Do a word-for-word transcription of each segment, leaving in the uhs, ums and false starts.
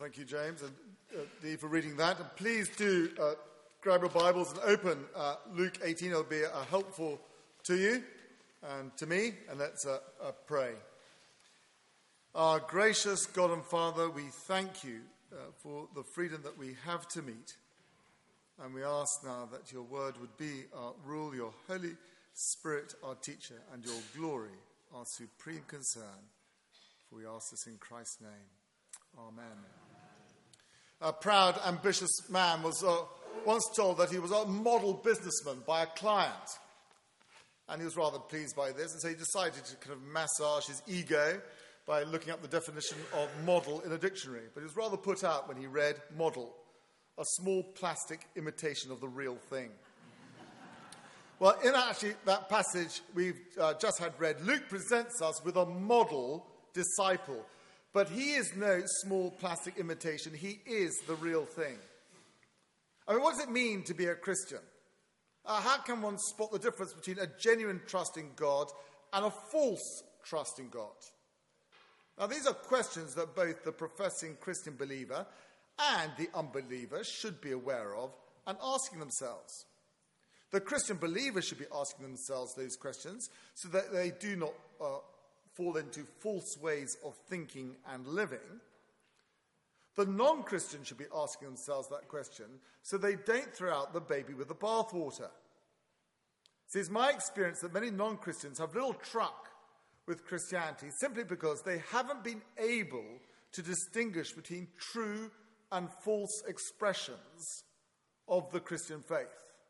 Thank you, James, and uh, Dee, for reading that. And please do uh, grab your Bibles and open uh, Luke eighteen. It'll be uh, helpful to you and to me. And let's uh, uh, pray. Our gracious God and Father, we thank you uh, for the freedom that we have to meet. And we ask now that your word would be our rule, your Holy Spirit our teacher, and your glory our supreme concern. For we ask this in Christ's name. Amen. A proud, ambitious man was uh, once told that he was a model businessman by a client. And he was rather pleased by this, and so he decided to kind of massage his ego by looking up the definition of model in a dictionary. But he was rather put out when he read model, a small plastic imitation of the real thing. Well, in actually that passage we've uh, just had read, Luke presents us with a model disciple. But he is no small plastic imitation. He is the real thing. I mean, what does it mean to be a Christian? Uh, how can one spot the difference between a genuine trust in God and a false trust in God? Now, these are questions that both the professing Christian believer and the unbeliever should be aware of and asking themselves. The Christian believer should be asking themselves those questions so that they do not uh, fall into false ways of thinking and living. The non-Christian should be asking themselves that question so they don't throw out the baby with the bathwater. See, it's my experience that many non-Christians have little truck with Christianity simply because they haven't been able to distinguish between true and false expressions of the Christian faith.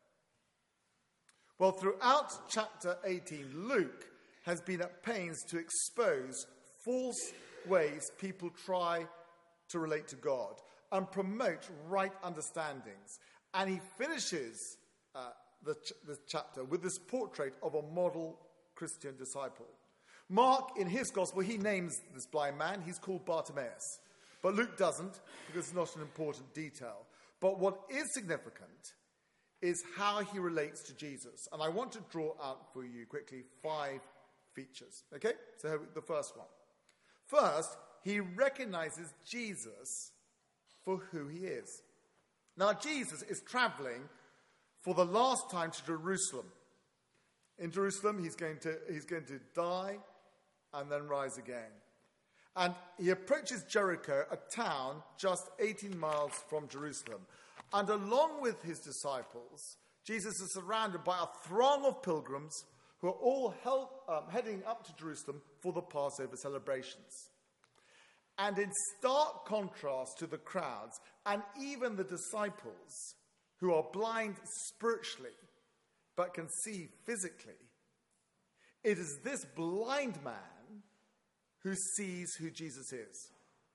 Well, throughout chapter eighteen, Luke has been at pains to expose false ways people try to relate to God and promote right understandings. And he finishes uh, the, ch- the chapter with this portrait of a model Christian disciple. Mark, in his gospel, he names this blind man. He's called Bartimaeus. But Luke doesn't, because it's not an important detail. But what is significant is how he relates to Jesus. And I want to draw out for you quickly five features. Okay? So the first one. First, he recognizes Jesus for who he is. Now, Jesus is traveling for the last time to Jerusalem. In Jerusalem, he's going to, he's going to die and then rise again. And he approaches Jericho, a town just eighteen miles from Jerusalem. And along with his disciples, Jesus is surrounded by a throng of pilgrims who are all held, um, heading up to Jerusalem for the Passover celebrations. And in stark contrast to the crowds and even the disciples, who are blind spiritually but can see physically, it is this blind man who sees who Jesus is.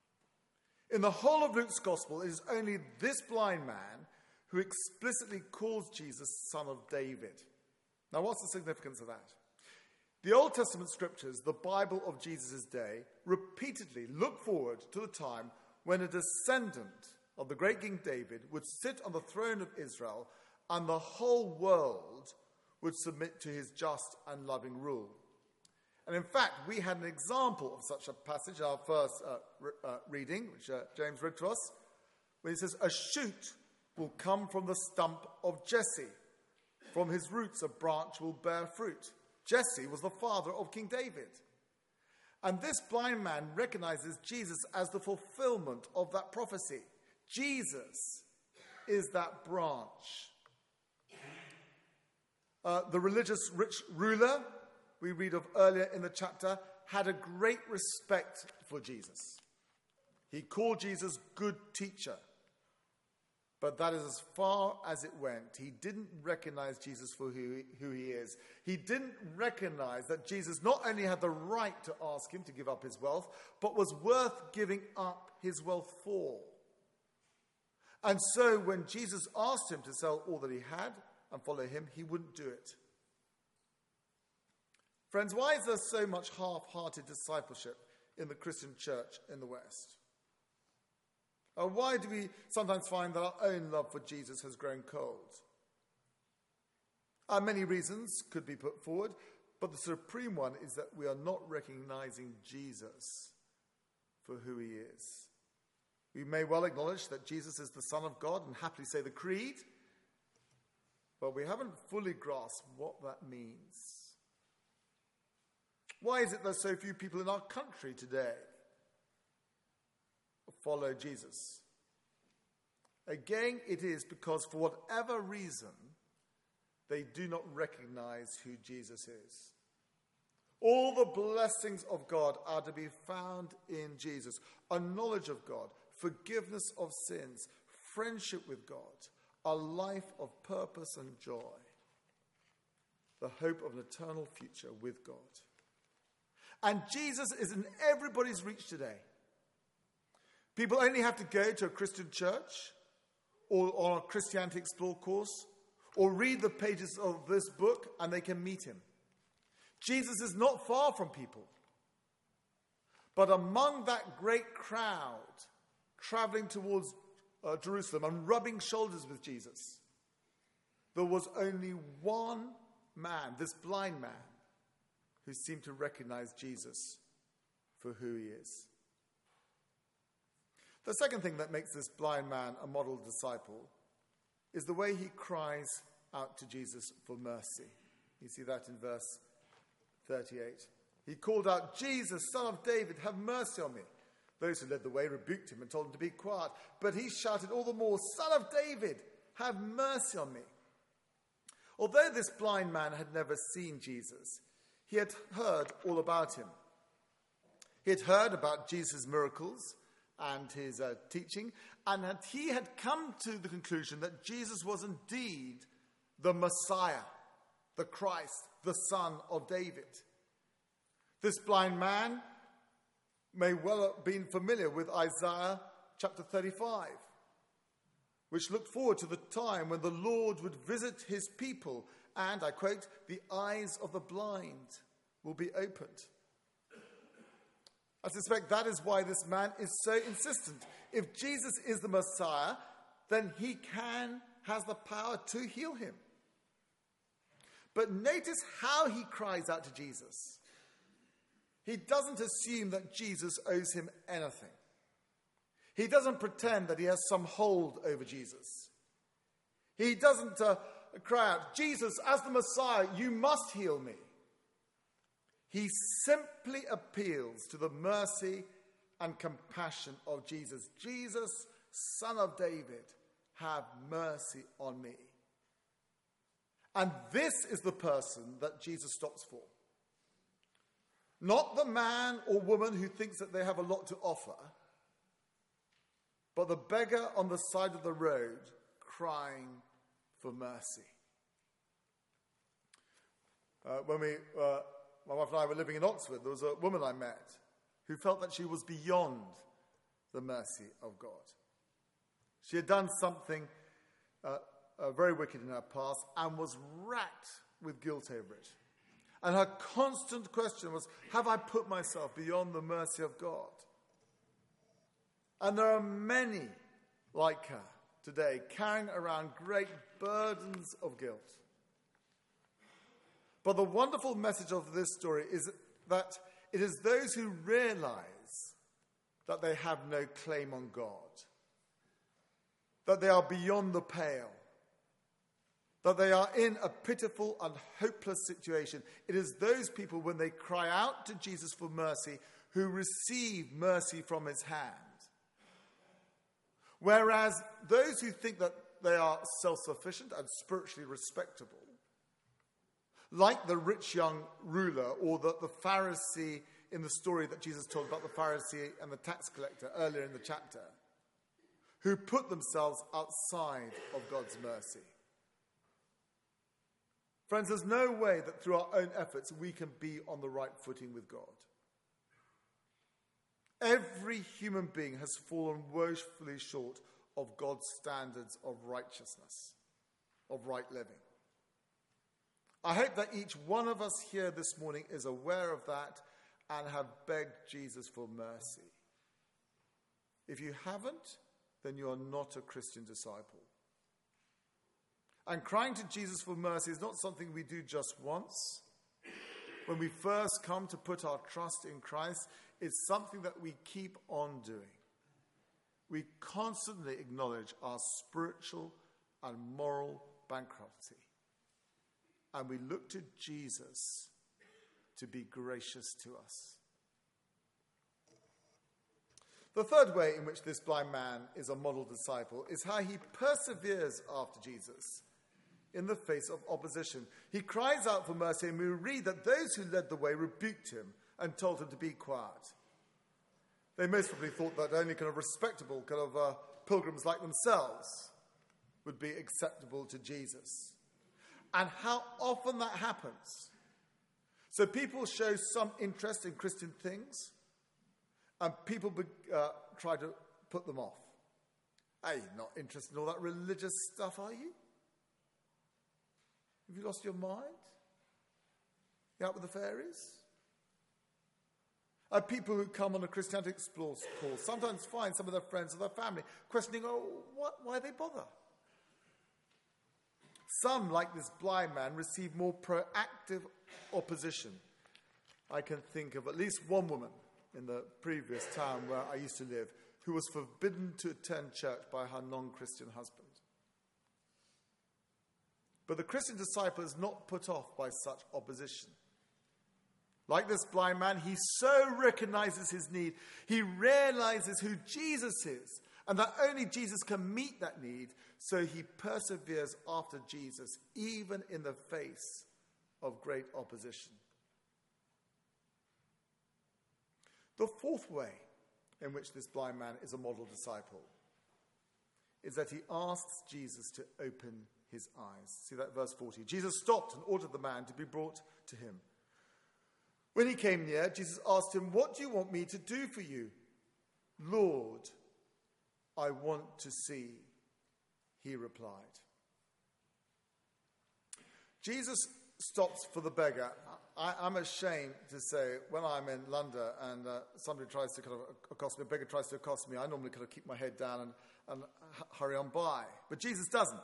In the whole of Luke's gospel, it is only this blind man who explicitly calls Jesus son of David. Now, what's the significance of that? The Old Testament scriptures, the Bible of Jesus' day, repeatedly look forward to the time when a descendant of the great King David would sit on the throne of Israel and the whole world would submit to his just and loving rule. And in fact, we had an example of such a passage in our first uh, re- uh, reading, which uh, James read to us, when he says, "A shoot will come from the stump of Jesse. From his roots a branch will bear fruit." Jesse was the father of King David. And this blind man recognizes Jesus as the fulfillment of that prophecy. Jesus is that branch. Uh, the religious rich ruler we read of earlier in the chapter had a great respect for Jesus. He called Jesus good teacher. But that is as far as it went. He didn't recognize Jesus for who he, who he is. He didn't recognize that Jesus not only had the right to ask him to give up his wealth, but was worth giving up his wealth for. And so when Jesus asked him to sell all that he had and follow him, he wouldn't do it. Friends, why is there so much half-hearted discipleship in the Christian church in the West? Uh, why do we sometimes find that our own love for Jesus has grown cold? Uh, many reasons could be put forward, but the supreme one is that we are not recognizing Jesus for who he is. We may well acknowledge that Jesus is the Son of God and happily say the creed, but we haven't fully grasped what that means. Why is it that so few people in our country today follow Jesus? Again, it is because for whatever reason, they do not recognize who Jesus is. All the blessings of God are to be found in Jesus. A knowledge of God, forgiveness of sins, friendship with God, a life of purpose and joy, the hope of an eternal future with God. And Jesus is in everybody's reach today. People only have to go to a Christian church or on a Christianity Explore course or read the pages of this book and they can meet him. Jesus is not far from people. But among that great crowd traveling towards uh, Jerusalem and rubbing shoulders with Jesus, there was only one man, this blind man, who seemed to recognize Jesus for who he is. The second thing that makes this blind man a model disciple is the way he cries out to Jesus for mercy. You see that in verse thirty-eight. He called out, "Jesus, Son of David, have mercy on me." Those who led the way rebuked him and told him to be quiet. But he shouted all the more, "Son of David, have mercy on me." Although this blind man had never seen Jesus, he had heard all about him. He had heard about Jesus' miracles and his uh, teaching, and had, he had come to the conclusion that Jesus was indeed the Messiah, the Christ, the Son of David. This blind man may well have been familiar with Isaiah chapter thirty-five, which looked forward to the time when the Lord would visit his people and, I quote, "the eyes of the blind will be opened." I suspect that is why this man is so insistent. If Jesus is the Messiah, then he can, has the power to heal him. But notice how he cries out to Jesus. He doesn't assume that Jesus owes him anything. He doesn't pretend that he has some hold over Jesus. He doesn't uh, cry out, "Jesus, as the Messiah, you must heal me." He simply appeals to the mercy and compassion of Jesus. "Jesus, Son of David, have mercy on me." And this is the person that Jesus stops for. Not the man or woman who thinks that they have a lot to offer, but the beggar on the side of the road crying for mercy. Uh, when we, uh, my wife and I were living in Oxford, there was a woman I met who felt that she was beyond the mercy of God. She had done something uh, uh, very wicked in her past and was racked with guilt over it. And her constant question was, have I put myself beyond the mercy of God? And there are many like her today carrying around great burdens of guilt. But the wonderful message of this story is that it is those who realize that they have no claim on God, that they are beyond the pale, that they are in a pitiful and hopeless situation. It is those people, when they cry out to Jesus for mercy, who receive mercy from his hand. Whereas those who think that they are self-sufficient and spiritually respectable, like the rich young ruler or the, the Pharisee in the story that Jesus told about the Pharisee and the tax collector earlier in the chapter, who put themselves outside of God's mercy. Friends, there's no way that through our own efforts we can be on the right footing with God. Every human being has fallen woefully short of God's standards of righteousness, of right living. I hope that each one of us here this morning is aware of that and have begged Jesus for mercy. If you haven't, then you are not a Christian disciple. And crying to Jesus for mercy is not something we do just once. When we first come to put our trust in Christ, it's something that we keep on doing. we constantly acknowledge our spiritual and moral bankruptcy. And we look to Jesus to be gracious to us. The third way in which this blind man is a model disciple is how he perseveres after Jesus in the face of opposition. He cries out for mercy, and we read that those who led the way rebuked him and told him to be quiet. They most probably thought that only kind of respectable kind of uh, pilgrims like themselves would be acceptable to Jesus. And how often that happens. So people show some interest in Christian things, and people be, uh, try to put them off. Hey, you're not interested in all that religious stuff, are you? Have you lost your mind? You out with the fairies? Uh, people who come on a Christianity Explore course sometimes find some of their friends or their family questioning, oh, what, why they bother? Some, like this blind man, receive more proactive opposition. I can think of at least one woman in the previous town where I used to live who was forbidden to attend church by her non-Christian husband. But the Christian disciple is not put off by such opposition. Like this blind man, he so recognizes his need. He realizes who Jesus is and that only Jesus can meet that need. So he perseveres after Jesus, even in the face of great opposition. The fourth way in which this blind man is a model disciple is that he asks Jesus to open his eyes. See that verse forty. Jesus stopped and ordered the man to be brought to him. When he came near, Jesus asked him, "What do you want me to do for you?" "Lord, I want to see," he replied. Jesus stops for the beggar. I, I'm ashamed to say, when I'm in London and uh, somebody tries to kind of accost me, a beggar tries to accost me, I normally kind of keep my head down and, and h- hurry on by. But Jesus doesn't.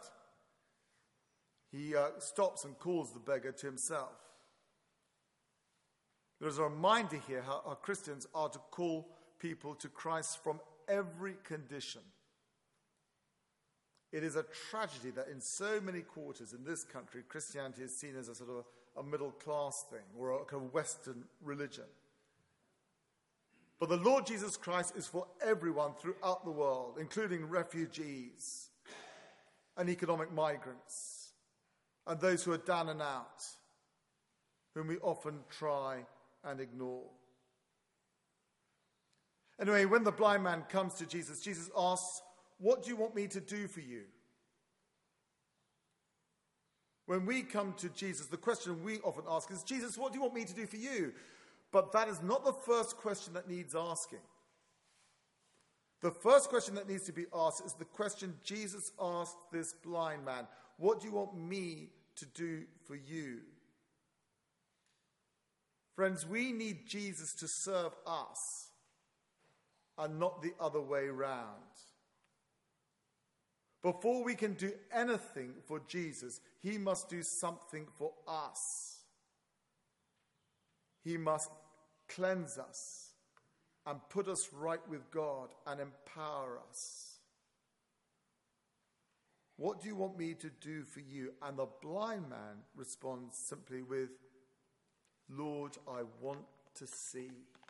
He uh, stops and calls the beggar to himself. There's a reminder here how our Christians are to call people to Christ from every condition. It is a tragedy that in so many quarters in this country, Christianity is seen as a sort of a middle-class thing or a kind of Western religion. But the Lord Jesus Christ is for everyone throughout the world, including refugees and economic migrants and those who are down and out, whom we often try and ignore. Anyway, when the blind man comes to Jesus, Jesus asks, "What do you want me to do for you?" When we come to Jesus, the question we often ask is, "Jesus, what do you want me to do for you?" But that is not the first question that needs asking. The first question that needs to be asked is the question Jesus asked this blind man: "What do you want me to do for you?" Friends, we need Jesus to serve us and not the other way round. Before we can do anything for Jesus, he must do something for us. He must cleanse us and put us right with God and empower us. "What do you want me to do for you?" And the blind man responds simply with, "Lord, I want to see."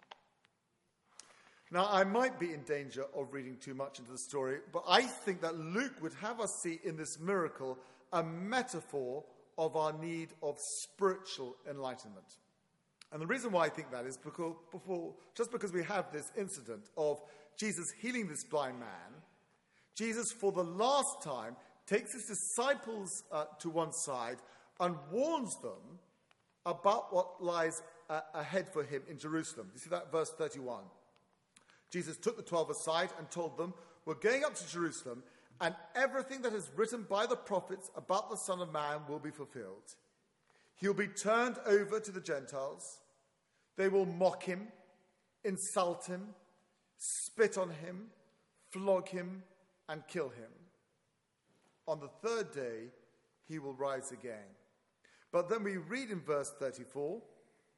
Now, I might be in danger of reading too much into the story, but I think that Luke would have us see in this miracle a metaphor of our need of spiritual enlightenment. And the reason why I think that is because before, just because we have this incident of Jesus healing this blind man, Jesus, for the last time, takes his disciples uh, to one side and warns them about what lies uh, ahead for him in Jerusalem. You see that verse thirty-one. Jesus took the twelve aside and told them, "We're going up to Jerusalem, and everything that is written by the prophets about the Son of Man will be fulfilled. He'll be turned over to the Gentiles. They will mock him, insult him, spit on him, flog him, and kill him. On the third day, he will rise again." But then we read in verse thirty-four,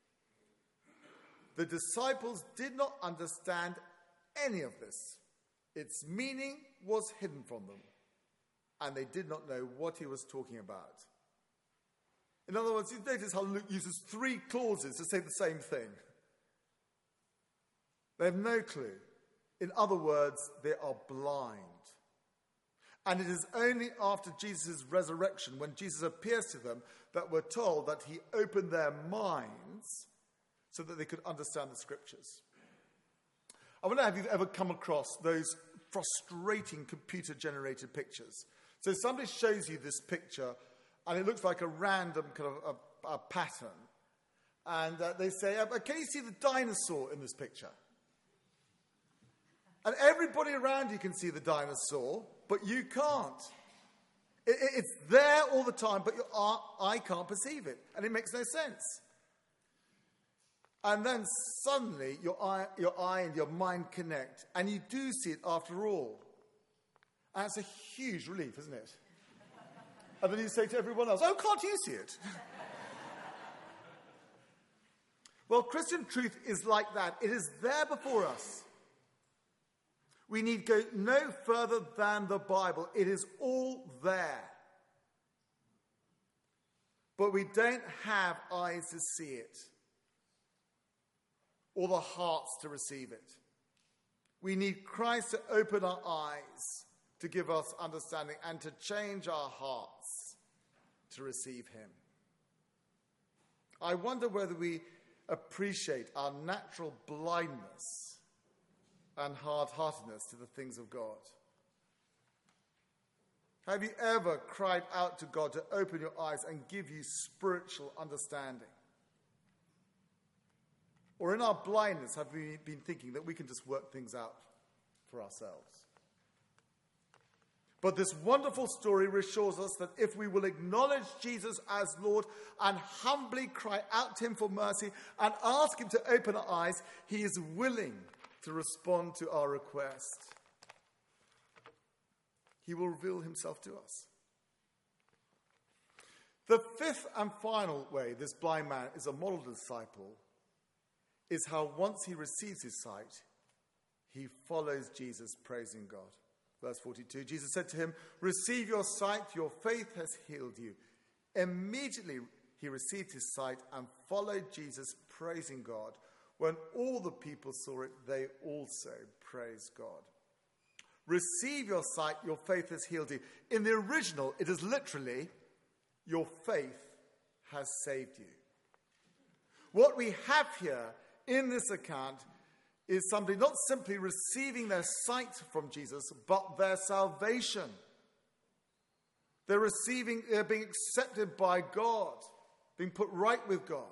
"The disciples did not understand any of this Its meaning was hidden from them, and they did not know what he was talking about. In other words, you notice how Luke uses three clauses to say the same thing. They have no clue. In other words, they are blind. And it is only after Jesus' resurrection, when Jesus appears to them, that we're told that he opened their minds so that they could understand the scriptures. I wonder if you've ever come across those frustrating computer-generated pictures. So somebody shows you this picture, and it looks like a random kind of a, a pattern. And uh, they say, uh, can you see the dinosaur in this picture? And everybody around you can see the dinosaur, but you can't. It, it, it's there all the time, but your eye can't perceive it. And it makes no sense. And then suddenly your eye, your eye and your mind connect, and you do see it after all. And it's a huge relief, isn't it? And then you say to everyone else, oh, can't you see it? Well, Christian truth is like that. It is there before us. We need go no further than the Bible. It is all there. But we don't have eyes to see it, or the hearts to receive it. We need Christ to open our eyes, to give us understanding, and to change our hearts to receive him. I wonder whether we appreciate our natural blindness and hard-heartedness to the things of God. Have you ever cried out to God to open your eyes and give you spiritual understanding? Or in our blindness, have we been thinking that we can just work things out for ourselves? But this wonderful story reassures us that if we will acknowledge Jesus as Lord and humbly cry out to him for mercy and ask him to open our eyes, he is willing to respond to our request. He will reveal himself to us. The fifth and final way this blind man is a model disciple is how once he receives his sight, he follows Jesus, praising God. Verse forty-two, Jesus said to him, receive your sight, your faith has healed you. Immediately he received his sight and followed Jesus, praising God. When all the people saw it, they also praised God. Receive your sight, your faith has healed you. In the original, it is literally, your faith has saved you. What we have here in this account is somebody not simply receiving their sight from Jesus, but their salvation. They're receiving, they're being accepted by God, being put right with God.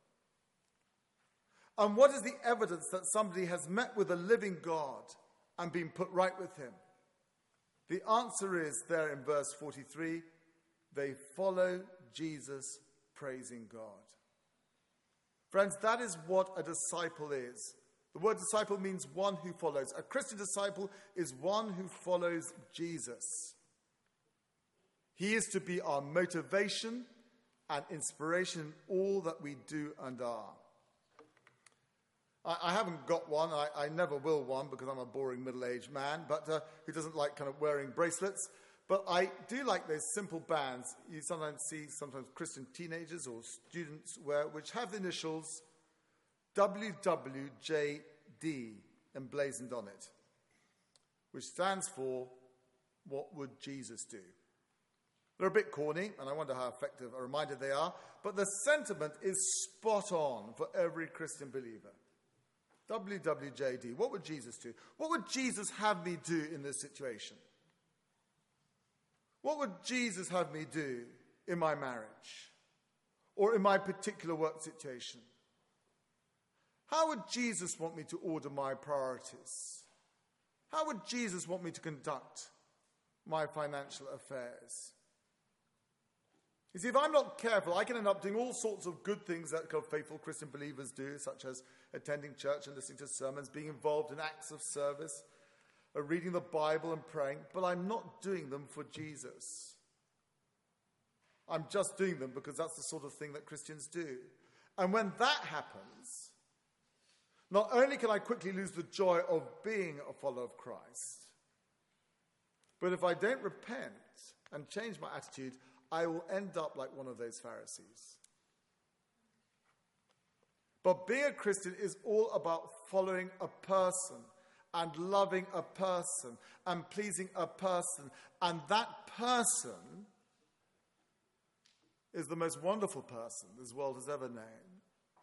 And what is the evidence that somebody has met with a living God and been put right with him? The answer is there in verse forty-three, they follow Jesus, praising God. Friends, that is what a disciple is. The word disciple means one who follows. A Christian disciple is one who follows Jesus. He is to be our motivation and inspiration in all that we do and are. I, I haven't got one. I, I never will one because I'm a boring middle-aged man, but uh, who doesn't like kind of wearing bracelets. But I do like those simple bands you sometimes see, sometimes Christian teenagers or students wear, which have the initials W W J D emblazoned on it, which stands for, what would Jesus do? They're a bit corny, and I wonder how effective a reminder they are, but the sentiment is spot on for every Christian believer. W W J D, what would Jesus do? What would Jesus have me do in this situation? What would Jesus have me do in my marriage or in my particular work situation? How would Jesus want me to order my priorities? How would Jesus want me to conduct my financial affairs? You see, if I'm not careful, I can end up doing all sorts of good things that faithful Christian believers do, such as attending church and listening to sermons, being involved in acts of service, or reading the Bible and praying, but I'm not doing them for Jesus. I'm just doing them because that's the sort of thing that Christians do. And when that happens, not only can I quickly lose the joy of being a follower of Christ, But if I don't repent and change my attitude, I will end up like one of those Pharisees. But being a Christian is all about following a person and loving a person and pleasing a person. And that person is the most wonderful person this world has ever known.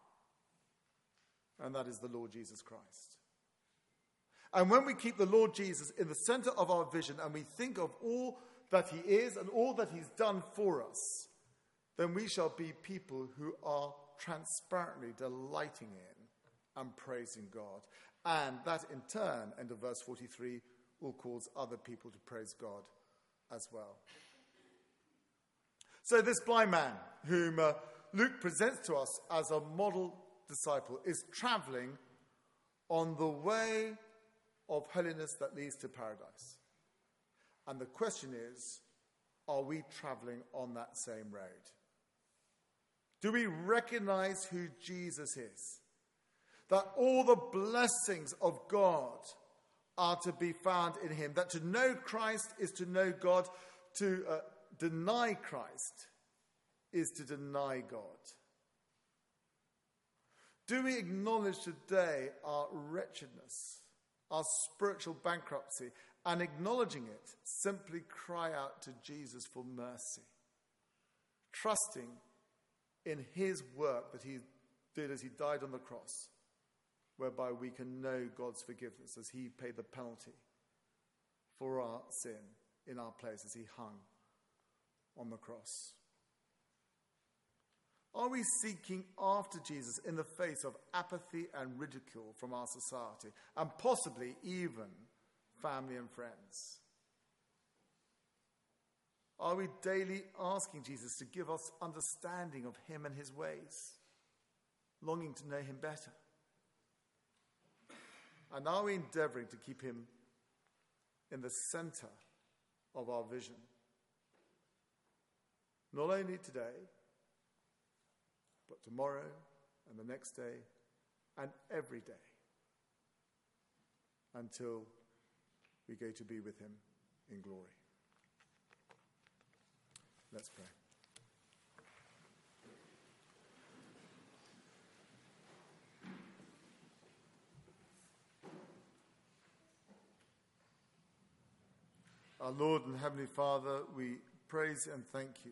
And that is the Lord Jesus Christ. And when we keep the Lord Jesus in the center of our vision and we think of all that he is and all that he's done for us, then we shall be people who are transparently delighting in and praising God. And that in turn, end of verse forty-three, will cause other people to praise God as well. So this blind man, whom uh, Luke presents to us as a model disciple, is traveling on the way of holiness that leads to paradise. And the question is, are we traveling on that same road? Do we recognize who Jesus is? That all the blessings of God are to be found in him. That to know Christ is to know God. To uh, deny Christ is to deny God. Do we acknowledge today our wretchedness, our spiritual bankruptcy, and acknowledging it, simply cry out to Jesus for mercy, trusting in his work that he did as he died on the cross, whereby we can know God's forgiveness as he paid the penalty for our sin in our place as he hung on the cross. Are we seeking after Jesus in the face of apathy and ridicule from our society, and possibly even family and friends? Are we daily asking Jesus to give us understanding of him and his ways, longing to know him better? And are we endeavoring to keep him in the center of our vision? Not only today, but tomorrow and the next day and every day until we go to be with him in glory. Let's pray. Our Lord and Heavenly Father, we praise and thank you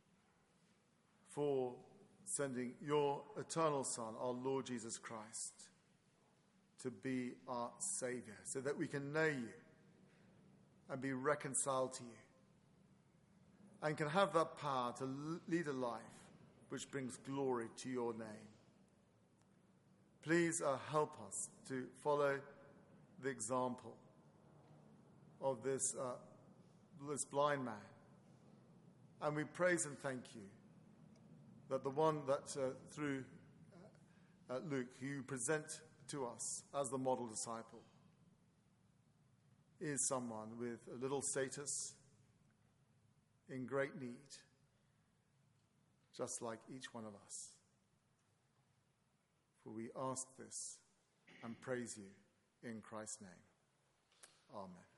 for sending your eternal Son, our Lord Jesus Christ, to be our Savior, so that we can know you and be reconciled to you, and can have that power to lead a life which brings glory to your name. Please uh, help us to follow the example of this, uh, this blind man. And we praise and thank you that the one that uh, through uh, Luke, who you present to us as the model disciple, is someone with a little status, in great need, just like each one of us. For we ask this and praise you in Christ's name. Amen.